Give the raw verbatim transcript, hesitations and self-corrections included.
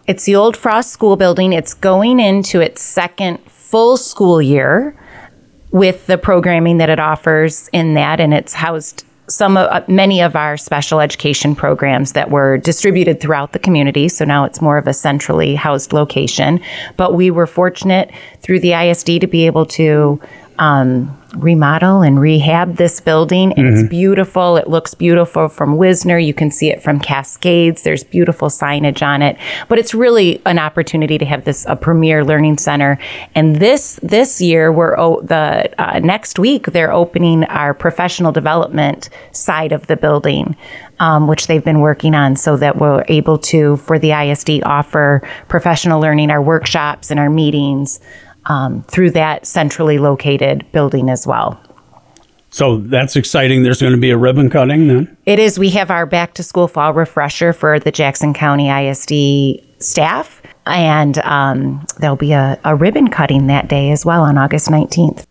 It's the old Frost School building. It's going into its second full school year with the programming that it offers in that, and it's housed some of, uh, many of our special education programs that were distributed throughout the community. So now it's more of a centrally housed location. But we were fortunate through the I S D to be able to um, remodel and rehab this building. And mm-hmm. It's beautiful. It looks beautiful from Wisner. You can see it from Cascades. There's beautiful signage on it. But it's really an opportunity to have this a premier learning center. And this this year, we're oh, the uh, next week they're opening our professional development side of the building, um, which they've been working on, so that we're able to, for the I S D, offer professional learning, our workshops and our meetings. Um, through that centrally located building as well. So that's exciting. There's going to be a ribbon cutting then? It is. We have our back to school fall refresher for the Jackson County I S D staff. And um, there'll be a, a ribbon cutting that day as well on August nineteenth.